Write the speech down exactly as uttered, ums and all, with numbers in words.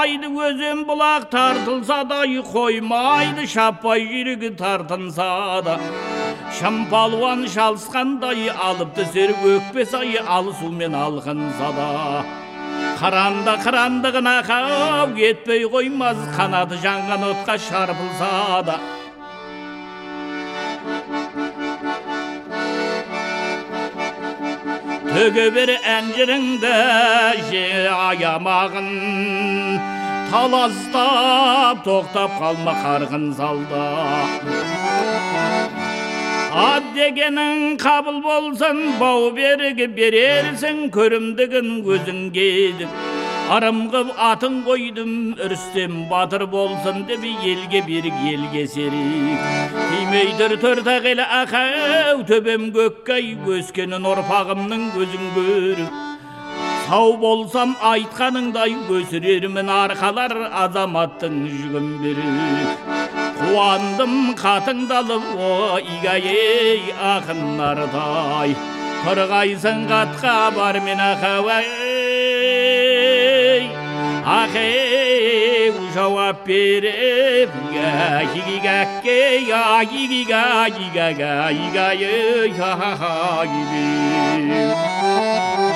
Қоймайды өзен бұлақ тартылса да, қоймайды шаппай жүрегі тартынса да. Шампалуан шалысқандай алып түсер өкпе сайы алысумен алғынса да. Қаранда қырандығына қау кетпей қоймаз, қанаты жанған отқа шарпылса да. Төге бер әнжіріңді же аямағын, таластап тоқтап қалма қарғын залда. Ат дегенің қабыл болсын, бау берігі берерсің, көрімдігін өзіңге. Арым қып атын қойдым, Рүстем батыр болсын деп, елге берік, елге серік. Тимейдір төрт ағелі ақау, төбем көккай, өскенін ұрпағымның көзін көріп. Сау болсам айтқаныңдай, өсірермін арқалар, азаматтың жүгін беріп. Қуандым қатыңдалып, о игай ақыннардай. Тұрғайсың қатқа бар мен ақауай. Ақау жауап беріп, гигигәкке, гигига, гигага, гигайы, гигайы.